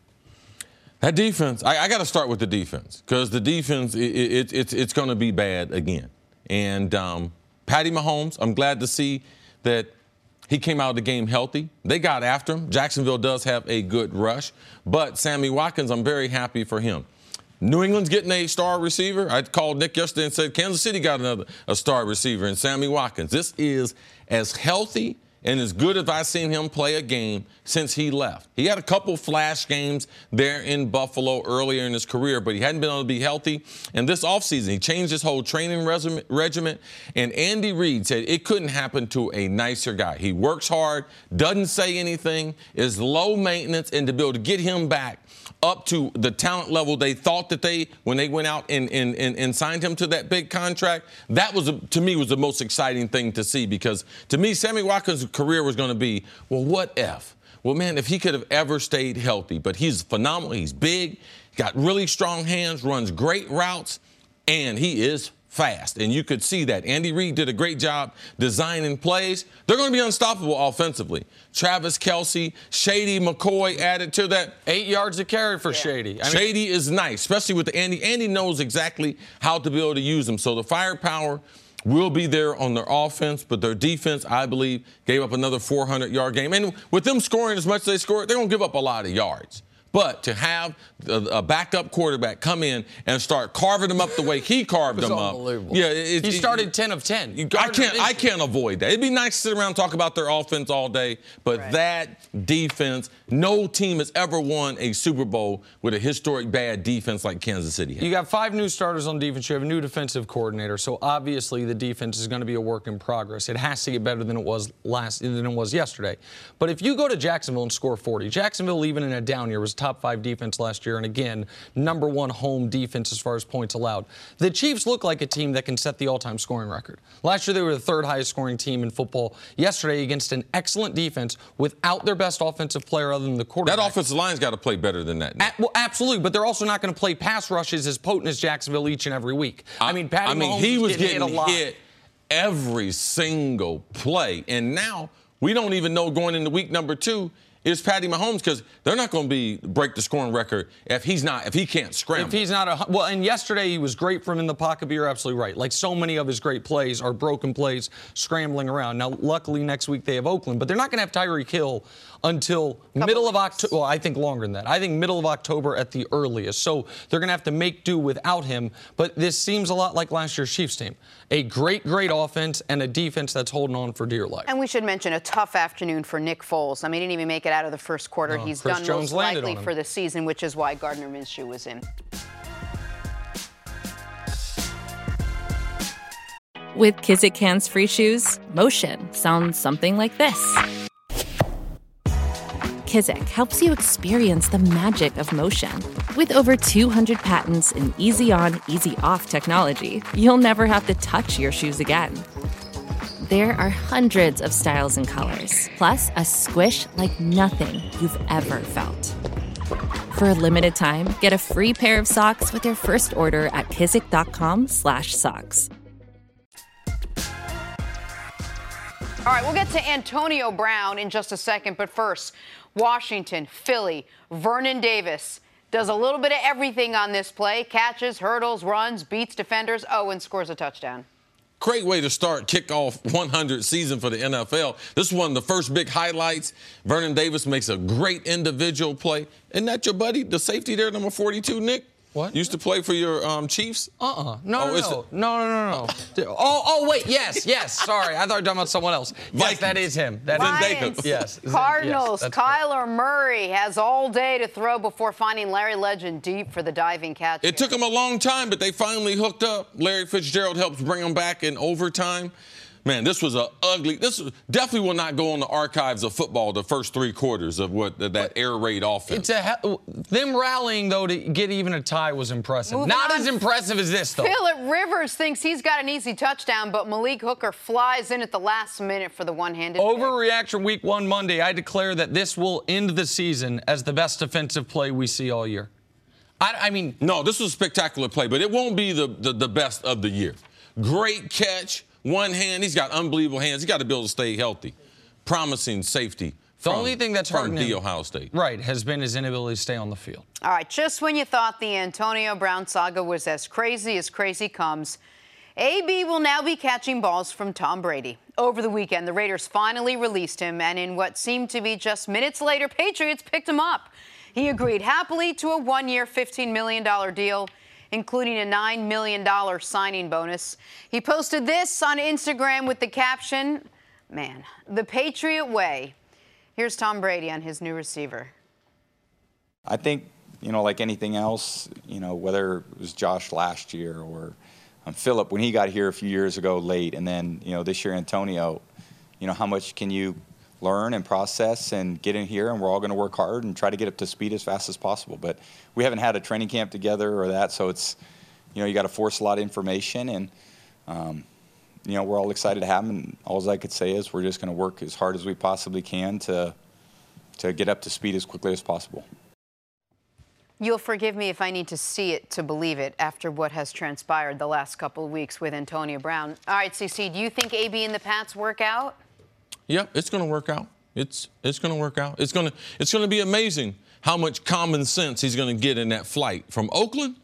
That defense, I got to start with the defense, because the defense, it's going to be bad again. And Patty Mahomes, I'm glad to see that he came out of the game healthy. They got after him. Jacksonville does have a good rush. But Sammy Watkins, I'm very happy for him. New England's getting a star receiver. I called Nick yesterday and said Kansas City got a star receiver in Sammy Watkins. This is as healthy and as good as I've seen him play a game since he left. He had a couple flash games there in Buffalo earlier in his career, but he hadn't been able to be healthy. And this offseason, he changed his whole training regimen, and Andy Reid said it couldn't happen to a nicer guy. He works hard, doesn't say anything, is low maintenance, and to be able to get him back up to the talent level they thought that when they went out and signed him to that big contract, that was, to me, was the most exciting thing to see, because to me, Sammy Watkins' career was going to be, well, what if? Well, man, if he could have ever stayed healthy. But he's phenomenal. He's big, got really strong hands, runs great routes, and he is fast. And you could see that. Andy Reid did a great job designing plays. They're going to be unstoppable offensively. Travis Kelce, Shady McCoy added to that. 8 yards a carry for Shady. Shady is nice, especially with the Andy. Andy knows exactly how to be able to use them. So the firepower will be there on their offense, but their defense, I believe, gave up another 400-yard game. And with them scoring as much as they scored, they're going to give up a lot of yards. But to have a backup quarterback come in and start carving them up the way he carved them up. Unbelievable. Yeah, he started 10 of 10. I can't avoid that. It'd be nice to sit around and talk about their offense all day, but that defense, no team has ever won a Super Bowl with a historic bad defense like Kansas City has. You got 5 new starters on defense. You have a new defensive coordinator, so obviously the defense is going to be a work in progress. It has to get better than it was yesterday. But if you go to Jacksonville and score 40, Jacksonville, even in a down year, was top 5 defense last year, and again, number 1 home defense as far as points allowed. The Chiefs look like a team that can set the all-time scoring record. Last year, they were the 3rd highest scoring team in football. Yesterday, against an excellent defense without their best offensive player other than the quarterback. That offensive line's got to play better than that. Well, absolutely, but they're also not going to play pass rushes as potent as Jacksonville each and every week. Mahomes he was getting hit every single play, and now we don't even know going into week number 2 is Patty Mahomes, because they're not going to break the scoring record if he can't scramble. If he's not and yesterday he was great from in the pocket, but you're absolutely right. Like, so many of his great plays are broken plays, scrambling around. Now, luckily next week they have Oakland, but they're not going to have Tyreek Hill until middle of October. Well, I think longer than that. I think middle of October at the earliest. So they're going to have to make do without him. But this seems a lot like last year's Chiefs team. A great offense and a defense that's holding on for dear life. And we should mention a tough afternoon for Nick Foles. He didn't even make it out of the first quarter. He's Chris done Jones most likely for the season, which is why Gardner Minshew was in. With Kizik hands-free shoes, motion sounds something like this. Kizik helps you experience the magic of motion. With over 200 patents and easy-on, easy-off technology, you'll never have to touch your shoes again. There are hundreds of styles and colors, plus a squish like nothing you've ever felt. For a limited time, get a free pair of socks with your first order at kizik.com/socks. All right, we'll get to Antonio Brown in just a second, but first, Washington, Philly, Vernon Davis does a little bit of everything on this play. Catches, hurdles, runs, beats defenders, and scores a touchdown. Great way to start kickoff 100 season for the NFL. This is one of the first big highlights. Vernon Davis makes a great individual play. Isn't that your buddy, the safety there, number 42, Nick? What? Used to play for your Chiefs? No. Wait, yes. Sorry, I thought you were talking about someone else. Yes, that is him. That Lions, is yes. Cardinals, yes, Kyler Murray has all day to throw before finding Larry Legend deep for the diving catch. It took him a long time, but they finally hooked up. Larry Fitzgerald helps bring them back in overtime. Man, this was definitely will not go on the archives of football, the first 3 quarters of that air raid offense. Them rallying, though, to get even a tie was impressive. Not as impressive as this, though. Phillip Rivers thinks he's got an easy touchdown, but Malik Hooker flies in at the last minute for the one-handed Overreaction week 1 Monday. I declare that this will end the season as the best defensive play we see all year. I mean... No, this was a spectacular play, but it won't be the best of the year. Great catch. One hand, he's got unbelievable hands. He's got to be able to stay healthy. Promising safety. The only thing that's hurting him, Ohio State. Right, has been his inability to stay on the field. All right, just when you thought the Antonio Brown saga was as crazy comes, AB will now be catching balls from Tom Brady. Over the weekend, the Raiders finally released him, and in what seemed to be just minutes later, Patriots picked him up. He agreed happily to a 1-year, $15 million deal, including a $9 million signing bonus. He posted this on Instagram with the caption, "Man, the Patriot way." Here's Tom Brady on his new receiver. I think, like anything else, whether it was Josh last year or Phillip when he got here a few years ago late, and then, this year Antonio, how much can you learn and process and get in here, and we're all going to work hard and try to get up to speed as fast as possible. But we haven't had a training camp together or that, so it's, you got to force a lot of information, and, we're all excited to have him, and all I could say is we're just going to work as hard as we possibly can to get up to speed as quickly as possible. You'll forgive me if I need to see it to believe it after what has transpired the last couple of weeks with Antonio Brown. All right, CC, do you think AB and the Pats work out? Yep, it's going to work out. It's going to work out. It's going to be amazing how much common sense he's going to get in that flight from Oakland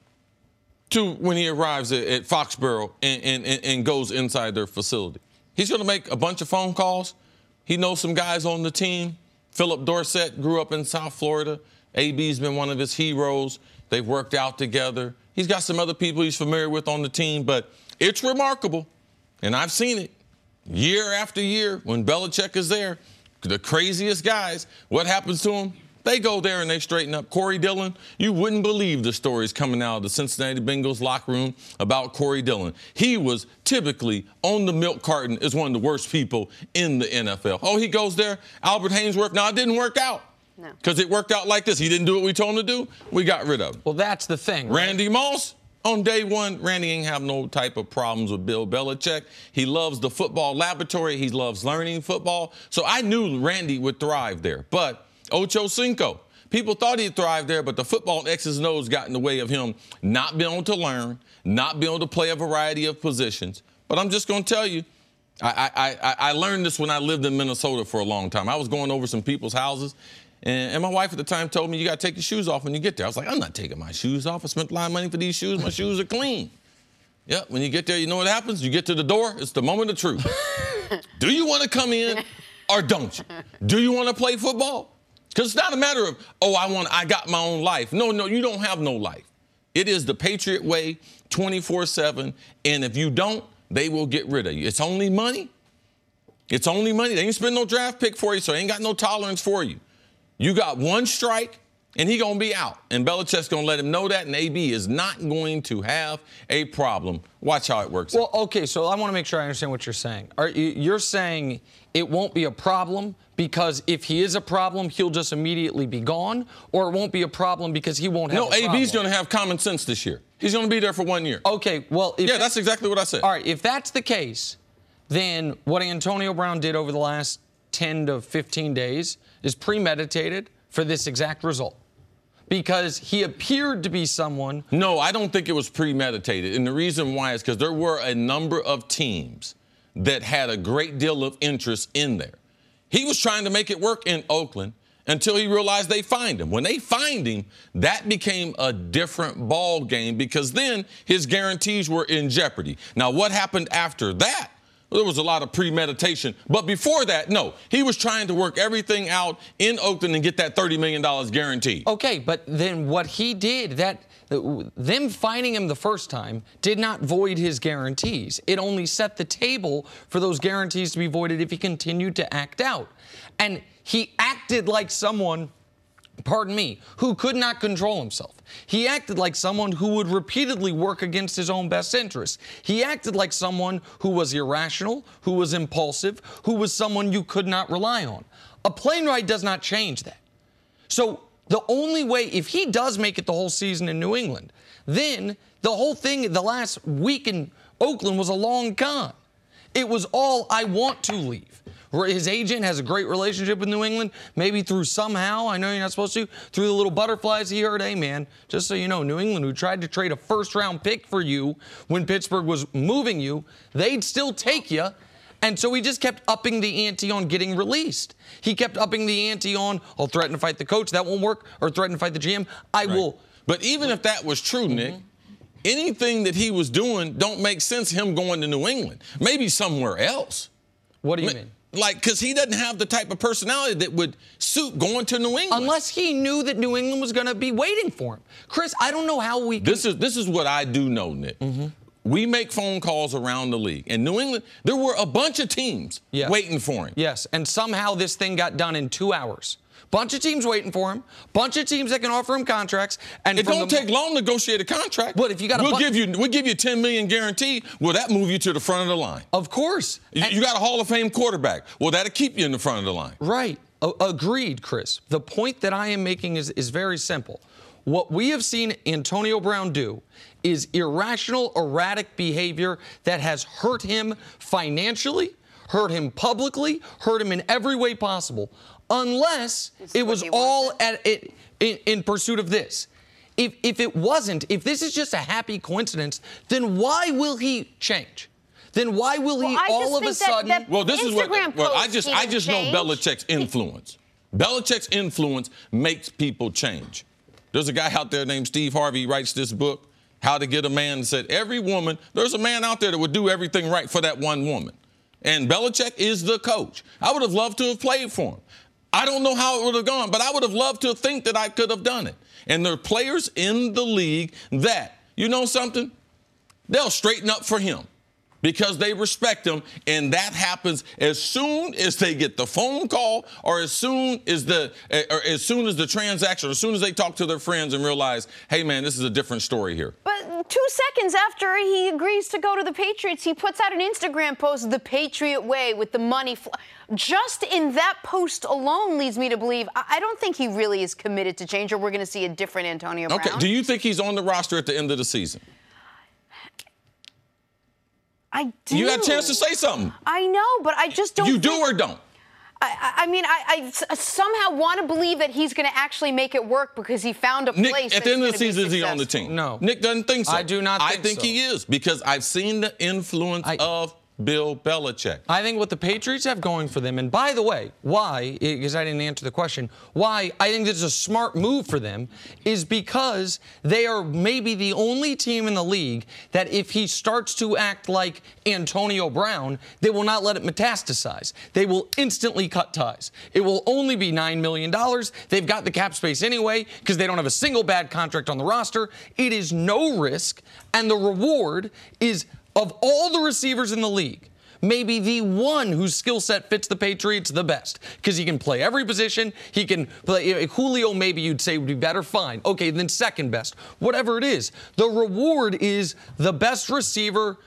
to when he arrives at Foxborough and goes inside their facility. He's going to make a bunch of phone calls. He knows some guys on the team. Philip Dorsett grew up in South Florida. AB's been one of his heroes. They've worked out together. He's got some other people he's familiar with on the team, but it's remarkable, and I've seen it year after year when Belichick is there. The craziest guys, what happens to them? They go there and they straighten up. Corey Dillon, you wouldn't believe the stories coming out of the Cincinnati Bengals locker room about Corey Dillon. He was typically on the milk carton as one of the worst people in the NFL. Oh, he goes there, Albert Haynesworth. Now, it didn't work out. No. Because it worked out like this. He didn't do what we told him to do. We got rid of him. Well, that's the thing. Right? Randy Moss, on day one, Randy ain't have no type of problems with Bill Belichick. He loves the football laboratory. He loves learning football. So I knew Randy would thrive there. But Ocho Cinco, people thought he'd thrive there, but the football X's and O's got in the way of him not being able to learn, not being able to play a variety of positions. But I'm just going to tell you, I learned this when I lived in Minnesota for a long time. I was going over some people's houses, and my wife at the time told me, you got to take your shoes off when you get there. I was like, I'm not taking my shoes off. I spent a lot of money for these shoes. My shoes are clean. Yep, when you get there, you know what happens? You get to the door, it's the moment of truth. Do you want to come in or don't you? Do you want to play football? Because it's not a matter of, I got my own life. No, you don't have no life. It is the Patriot way 24/7, and if you don't, they will get rid of you. It's only money. It's only money. They ain't spend no draft pick for you, so they ain't got no tolerance for you. You got one strike, and he going to be out. And Belichick's going to let him know that, and AB is not going to have a problem. Watch how it works. Well, okay, so I want to make sure I understand what you're saying. You're saying it won't be a problem because if he is a problem, he'll just immediately be gone, or it won't be a problem because he won't have a problem? No, AB's going to have common sense this year. He's going to be there for 1 year. Okay, well... Yeah, that's exactly what I said. All right, if that's the case, then what Antonio Brown did over the last 10 to 15 days is premeditated for this exact result. because he appeared to be someone. No, I don't think it was premeditated. And the reason why is because there were a number of teams that had a great deal of interest in there. He was trying to make it work in Oakland until he realized they fined him. When they fined him, that became a different ball game because then his guarantees were in jeopardy. Now, what happened after that? There was a lot of premeditation. But before that, no. He was trying to work everything out in Oakland and get that $30 million guaranteed. Okay, but then what he did, them fining him the first time did not void his guarantees. It only set the table for those guarantees to be voided if he continued to act out. And he acted like someone, pardon me, who could not control himself. He acted like someone who would repeatedly work against his own best interests. He acted like someone who was irrational, who was impulsive, who was someone you could not rely on. A plane ride does not change that. So the only way, if he does make it the whole season in New England, then the whole thing, the last week in Oakland was a long con. It was all, I want to leave. His agent has a great relationship with New England, maybe through somehow, I know you're not supposed to, through the little butterflies he heard, hey, man, just so you know, New England, who tried to trade a first-round pick for you when Pittsburgh was moving you, they'd still take you. And so he just kept upping the ante on getting released. He kept upping the ante on, I'll threaten to fight the coach, that won't work, or threaten to fight the GM, I will. But even if that was true, Nick, anything that he was doing don't make sense him going to New England. Maybe somewhere else. What do you mean? Like, because he doesn't have the type of personality that would suit going to New England. Unless he knew that New England was going to be waiting for him. Chris, I don't know how we can... This is what I do know, Nick. We make phone calls around the league. In New England, there were a bunch of teams waiting for him. Yes, and somehow this thing got done in 2 hours. Bunch of teams waiting for him. Bunch of teams that can offer him contracts. And it don't take long to negotiate a contract. But if you got we'll give you $10 million guaranteed. Will that move you to the front of the line? Of course. You got a Hall of Fame quarterback. Well, that'll keep you in the front of the line. Right. Agreed, Chris. The point that I am making is very simple. What we have seen Antonio Brown do is irrational, erratic behavior that has hurt him financially, hurt him publicly, hurt him in every way possible. Unless it was all in pursuit of this. If it wasn't, if this is just a happy coincidence, then why will he change? Then why will he all of a sudden? Well, this is what. Well, I just know Belichick's influence. Belichick's influence makes people change. There's a guy out there named Steve Harvey. He writes this book, How to Get a Man. Said every woman, there's a man out there that would do everything right for that one woman. And Belichick is the coach. I would have loved to have played for him. I don't know how it would have gone, but I would have loved to think that I could have done it. And there are players in the league that, you know something? They'll straighten up for him because they respect him, and that happens as soon as they get the phone call or as soon as the transaction, or as soon as they talk to their friends and realize, hey, man, this is a different story here. But 2 seconds after he agrees to go to the Patriots, he puts out an Instagram post, The Patriot Way, with the money. Just in that post alone leads me to believe I don't think he really is committed to change, or we're going to see a different Antonio Brown. Okay, do you think he's on the roster at the end of the season? I do. You got a chance to say something. I know, but I just don't. You do or don't? I somehow want to believe that he's going to actually make it work because he found a place. Nick, at the end of the season, is he on the team? No. Nick doesn't think so. I do not think so. I think he is because I've seen the influence of Bill Belichick. I think what the Patriots have going for them, and by the way, why, because I didn't answer the question, why I think this is a smart move for them is because they are maybe the only team in the league that if he starts to act like Antonio Brown, they will not let it metastasize. They will instantly cut ties. It will only be $9 million. They've got the cap space anyway because they don't have a single bad contract on the roster. It is no risk, and the reward is, of all the receivers in the league, maybe the one whose skill set fits the Patriots the best because he can play every position. He can play. Julio, maybe you'd say would be better. Fine. Okay, then second best. Whatever it is. The reward is the best receiver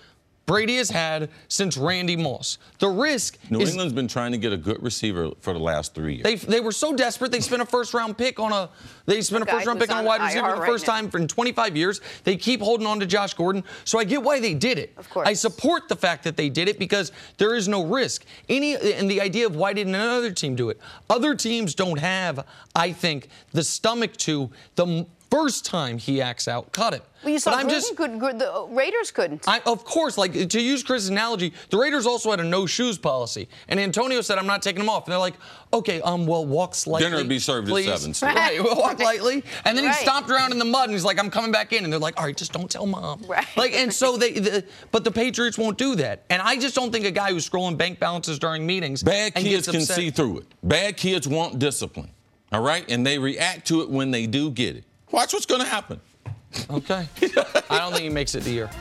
Brady has had since Randy Moss. The risk New is England's been trying to get a good receiver for the last 3 years. they were so desperate they spent a first-round pick on a wide receiver for the first time in 25 years. They keep holding on to Josh Gordon, so I get why they did it. Of course. I support the fact that they did it because there is no risk. And the idea of why didn't another team do it? Other teams don't have, I think, the stomach to the first time he acts out, cut him. Well, you saw the Raiders couldn't. Of course, like to use Chris's analogy, the Raiders also had a no shoes policy, and Antonio said, "I'm not taking them off." And they're like, "Okay, well, walk slightly." Dinner would be served please. at 7. So. Right, walk lightly. And then he stomped around in the mud, and he's like, "I'm coming back in." And they're like, "All right, just don't tell mom." Right. Like, and so but the Patriots won't do that. And I just don't think a guy who's scrolling bank balances during meetings. Bad kids can see through it. Bad kids want discipline. All right, and they react to it when they do get it. Watch what's going to happen. Okay. I don't think he makes it the year.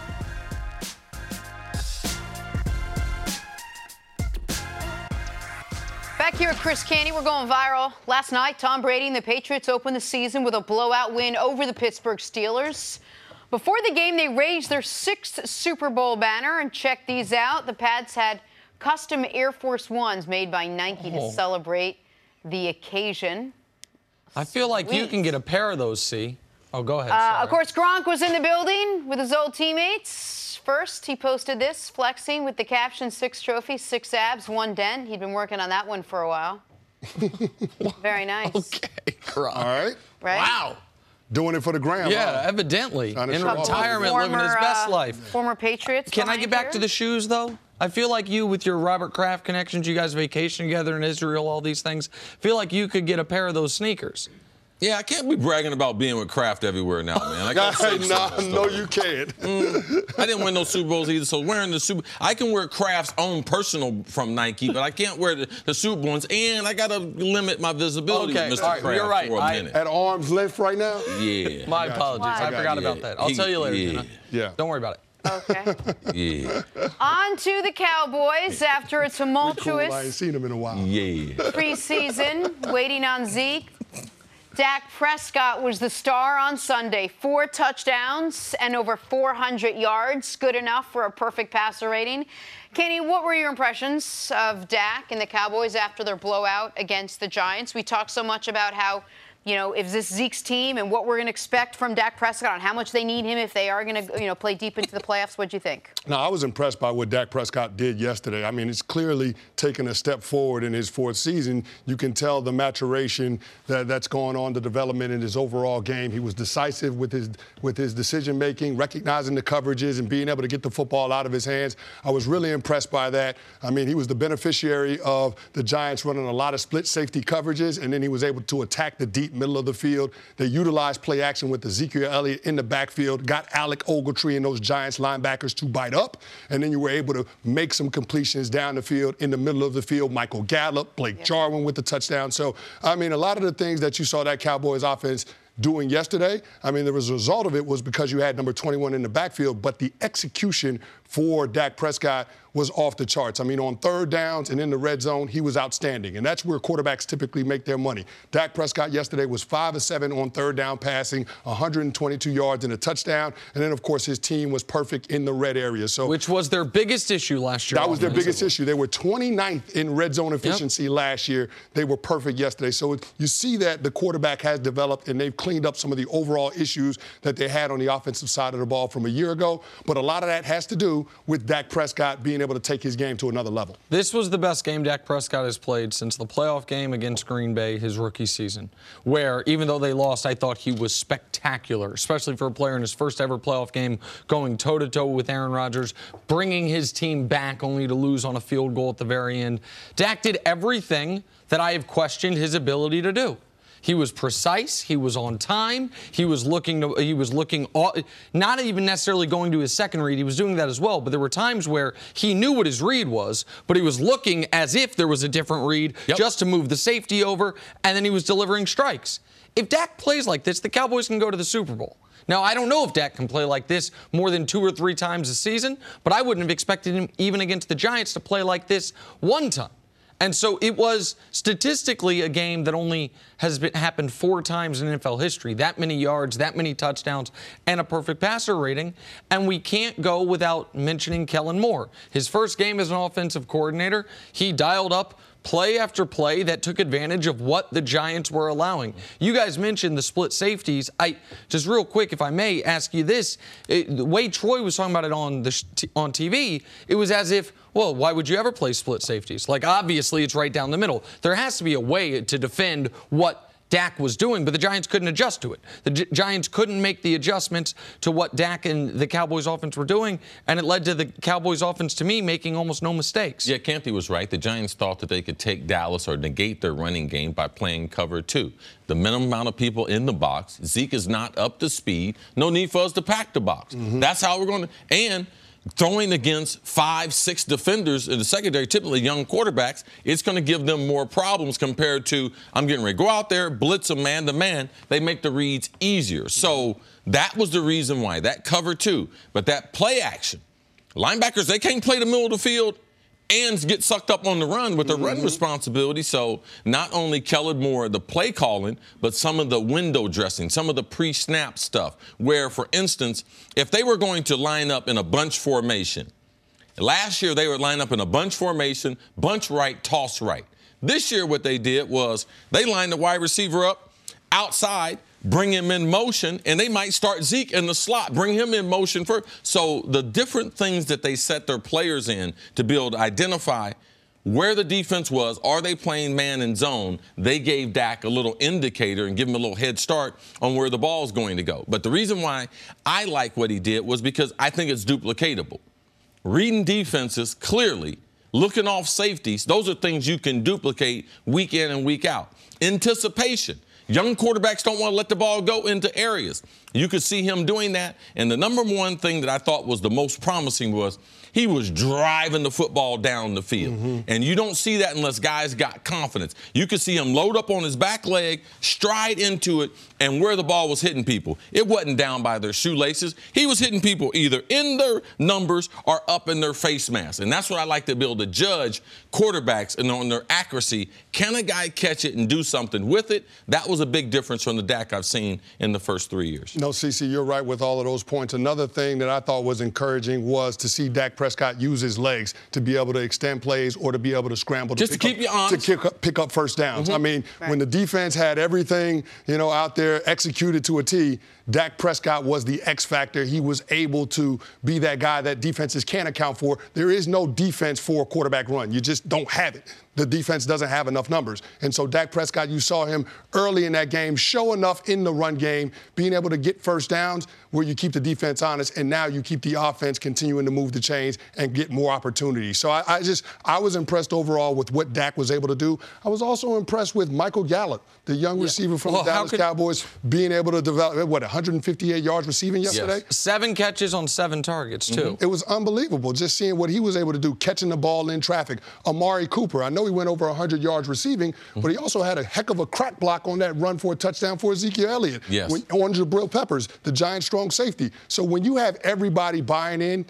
Back here at Chris Canty, we're going viral. Last night, Tom Brady and the Patriots opened the season with a blowout win over the Pittsburgh Steelers. Before the game, they raised their 6th Super Bowl banner, and check these out. The Pats had custom Air Force Ones made by Nike to celebrate the occasion. I feel like you can get a pair of those, C. Oh, go ahead. Of course, Gronk was in the building with his old teammates. First, he posted this, flexing with the caption, 6 trophies, 6 abs, 1 dent. He'd been working on that one for a while. Very nice. Okay, Gronk. All right. Right? Wow. Doing it for the gram. Yeah, evidently. In retirement, Former, living his best life. Former Patriots. Can I get back to the shoes, though? I feel like you, with your Robert Kraft connections, you guys vacation together in Israel, all these things, feel like you could get a pair of those sneakers. Yeah, I can't be bragging about being with Kraft everywhere now, man. I got no, you can't. I didn't win no Super Bowls either, so wearing the I can wear Kraft's own personal from Nike, but I can't wear the Super Bowls, and I got to limit my visibility with Mr. Kraft you're right. for a minute. At arm's length right now? Yeah. My apologies. I forgot about that. I'll tell you later, Gina. Yeah. Don't worry about it. Okay. Yeah. On to the Cowboys after a tumultuous I ain't seen him in a while. Yeah. preseason, waiting on Zeke. Dak Prescott was the star on Sunday. 4 touchdowns and over 400 yards. Good enough for a perfect passer rating. Kenny, what were your impressions of Dak and the Cowboys after their blowout against the Giants? We talked so much about how, if this Zeke's team and what we're going to expect from Dak Prescott and how much they need him if they are going to, play deep into the playoffs. What'd you think? No, I was impressed by what Dak Prescott did yesterday. I mean, it's clearly taken a step forward in his 4th season. You can tell the maturation that's going on, the development in his overall game. He was decisive with his decision-making, recognizing the coverages and being able to get the football out of his hands. I was really impressed by that. I mean, he was the beneficiary of the Giants running a lot of split safety coverages, and then he was able to attack the deep middle of the field. They utilized play action with Ezekiel Elliott in the backfield, got Alec Ogletree and those Giants linebackers to bite up, and then you were able to make some completions down the field, in the middle of the field. Michael Gallup, Blake Jarwin with the touchdown. So, I mean, a lot of the things that you saw that Cowboys offense doing yesterday, I mean, the result of it was because you had number 21 in the backfield, but the execution for Dak Prescott was off the charts. I mean, on 3rd downs and in the red zone, he was outstanding. And that's where quarterbacks typically make their money. Dak Prescott yesterday was 5 of 7 on 3rd down passing, 122 yards and a touchdown. And then, of course, his team was perfect in the red area. So, which was their biggest issue last year. That was their biggest issue. They were 29th in red zone efficiency last year. They were perfect yesterday. So you see that the quarterback has developed, and they've cleaned up some of the overall issues that they had on the offensive side of the ball from a year ago. But a lot of that has to do with Dak Prescott being able to take his game to another level. This was the best game Dak Prescott has played since the playoff game against Green Bay, his rookie season, where even though they lost, I thought he was spectacular, especially for a player in his first ever playoff game, going toe-to-toe with Aaron Rodgers, bringing his team back only to lose on a field goal at the very end. Dak did everything that I have questioned his ability to do. He was precise. He was on time. He was looking, not even necessarily going to his second read. He was doing that as well. But there were times where he knew what his read was, but he was looking as if there was a different read just to move the safety over, and then he was delivering strikes. If Dak plays like this, the Cowboys can go to the Super Bowl. Now, I don't know if Dak can play like this more than 2 or 3 times a season, but I wouldn't have expected him, even against the Giants, to play like this one time. And so it was statistically a game that only has happened 4 times in NFL history. That many yards, that many touchdowns, and a perfect passer rating. And we can't go without mentioning Kellen Moore. His first game as an offensive coordinator, he dialed up play after play that took advantage of what the Giants were allowing. You guys mentioned the split safeties. Just real quick, if I may ask you this, the way Troy was talking about it on TV, it was as if, well, why would you ever play split safeties? Like, obviously, it's right down the middle. There has to be a way to defend what Dak was doing, but the Giants couldn't adjust to it. The Giants couldn't make the adjustments to what Dak and the Cowboys offense were doing, and it led to the Cowboys offense, to me, making almost no mistakes. Yeah, Campy was right. The Giants thought that they could take Dallas or negate their running game by playing cover 2. The minimum amount of people in the box. Zeke is not up to speed. No need for us to pack the box. That's how we're going to – and throwing against 5-6 defenders in the secondary, typically young quarterbacks, it's going to give them more problems compared to, I'm getting ready to go out there, blitz them man-to-man. They make the reads easier. So that was the reason why. That cover 2. But that play action, linebackers, they can't play the middle of the field and get sucked up on the run with the run responsibility. So not only Kellen Moore, the play calling, but some of the window dressing, some of the pre-snap stuff, where, for instance, if they were going to line up in a bunch formation, last year they would line up in a bunch formation, bunch right, toss right. This year what they did was they lined the wide receiver up outside, bring him in motion, and they might start Zeke in the slot, bring him in motion first. So the different things that they set their players in to be able to identify where the defense was, are they playing man and zone, they gave Dak a little indicator and give him a little head start on where the ball's going to go. But the reason why I like what he did was because I think it's duplicatable. Reading defenses clearly, looking off safeties, those are things you can duplicate week in and week out. Anticipation. Young quarterbacks don't want to let the ball go into areas. You could see him doing that. And the number one thing that I thought was the most promising was he was driving the football down the field. And you don't see that unless guys got confidence. You could see him load up on his back leg, stride into it, and where the ball was hitting people. It wasn't down by their shoelaces. He was hitting people either in their numbers or up in their face mask. And that's what I like to be able to judge quarterbacks and on their accuracy. Can a guy catch it and do something with it? That was a big difference from the Dak I've seen in the first 3 years. No, CeCe, you're right with all of those points. Another thing that I thought was encouraging was to see Dak Prescott use his legs to be able to extend plays or to be able to scramble just to keep you honest, to pick up first downs. I mean, when the defense had everything, out there executed to a T, Dak Prescott was the X factor. He was able to be that guy that defenses can't account for. There is no defense for a quarterback run. You just don't have it. The defense doesn't have enough numbers. And so Dak Prescott, you saw him early in that game show enough in the run game, being able to get first downs where you keep the defense honest, and now you keep the offense continuing to move the chains and get more opportunities. So I was impressed overall with what Dak was able to do. I was also impressed with Michael Gallup, the young receiver from the Dallas Cowboys, being able to develop, 158 yards receiving yesterday? Yes. 7 catches on 7 targets, too. It was unbelievable just seeing what he was able to do, catching the ball in traffic. Amari Cooper, I know he went over 100 yards receiving, but he also had a heck of a crack block on that run for a touchdown for Ezekiel Elliott. Yes. On Jabril Peppers, the Giants' strong safety. So when you have everybody buying in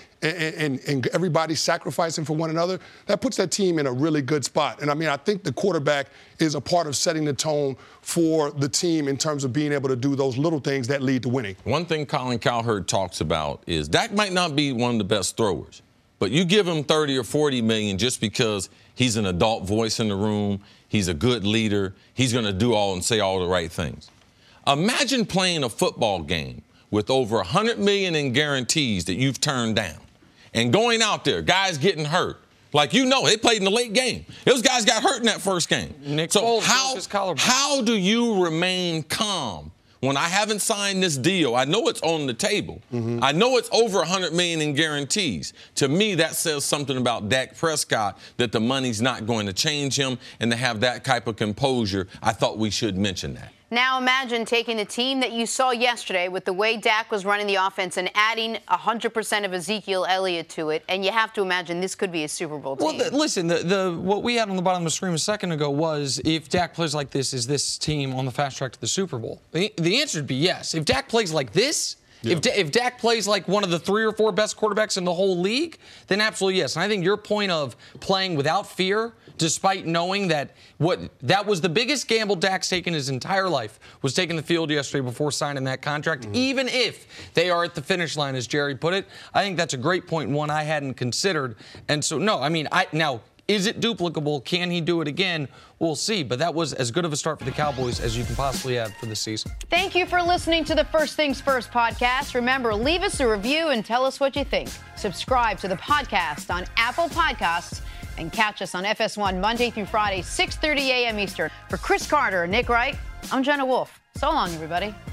and everybody sacrificing for one another, that puts that team in a really good spot. And, I think the quarterback is a part of setting the tone for the team in terms of being able to do those little things that lead to winning. One thing Colin Cowherd talks about is Dak might not be one of the best throwers, but you give him 30 or 40 million just because he's an adult voice in the room, he's a good leader, he's going to do all and say all the right things. Imagine playing a football game with over 100 million in guarantees that you've turned down and going out there, guys getting hurt. Like, they played in the late game. Those guys got hurt in that first game. Nick Foles broke his collarbone. How do you remain calm when I haven't signed this deal? I know it's on the table. I know it's over 100 million in guarantees. To me, that says something about Dak Prescott, that the money's not going to change him, and to have that type of composure, I thought we should mention that. Now imagine taking the team that you saw yesterday with the way Dak was running the offense and adding 100% of Ezekiel Elliott to it, and you have to imagine this could be a Super Bowl team. Well, listen, what we had on the bottom of the screen a second ago was, if Dak plays like this, is this team on the fast track to the Super Bowl? The answer would be yes. If Dak plays like this, if Dak plays like one of the 3 or 4 best quarterbacks in the whole league, then absolutely yes. And I think your point of playing without fear despite knowing that that was the biggest gamble Dak's taken his entire life, was taking the field yesterday before signing that contract, even if they are at the finish line, as Jerry put it. I think that's a great point, and one I hadn't considered. And so, no, I mean, now, is it duplicable? Can he do it again? We'll see. But that was as good of a start for the Cowboys as you can possibly have for the season. Thank you for listening to the First Things First podcast. Remember, leave us a review and tell us what you think. Subscribe to the podcast on Apple Podcasts and catch us on FS1 Monday through Friday, 6:30 a.m. Eastern. For Chris Carter and Nick Wright, I'm Jenna Wolf. So long, everybody.